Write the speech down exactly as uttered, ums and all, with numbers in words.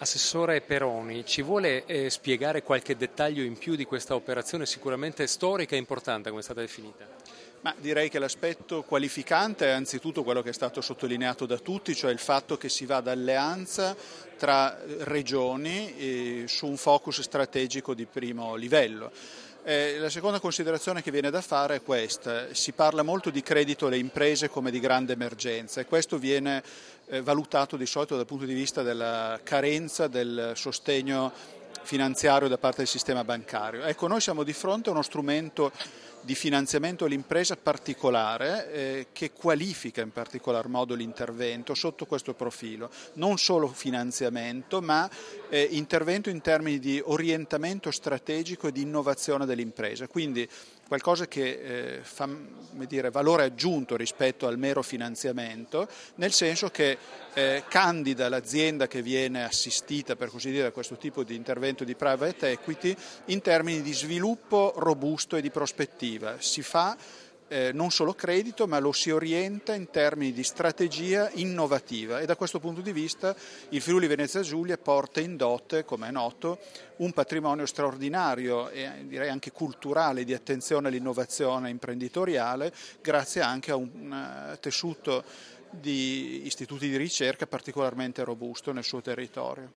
Assessore Peroni, ci vuole eh, spiegare qualche dettaglio in più di questa operazione sicuramente storica e importante come è stata definita? Ma direi che l'aspetto qualificante è anzitutto quello che è stato sottolineato da tutti, cioè il fatto che si va da alleanza tra regioni eh, su un focus strategico di primo livello. Eh, la seconda considerazione che viene da fare è questa: si parla molto di credito alle imprese come di grande emergenza e questo viene eh, valutato di solito dal punto di vista della carenza del sostegno finanziario da parte del sistema bancario. Ecco, noi siamo di fronte a uno strumento di finanziamento all'impresa particolare eh, che qualifica in particolar modo l'intervento sotto questo profilo, non solo finanziamento ma eh, intervento in termini di orientamento strategico e di innovazione dell'impresa, quindi qualcosa che eh, fa come dire, valore aggiunto rispetto al mero finanziamento, nel senso che eh, candida l'azienda che viene assistita, per così dire, a questo tipo di intervento di private equity in termini di sviluppo robusto e di prospettiva. Si fa eh, non solo credito, ma lo si orienta in termini di strategia innovativa e da questo punto di vista il Friuli Venezia Giulia porta in dote, come è noto, un patrimonio straordinario e direi anche culturale di attenzione all'innovazione imprenditoriale, grazie anche a un tessuto di istituti di ricerca particolarmente robusto nel suo territorio.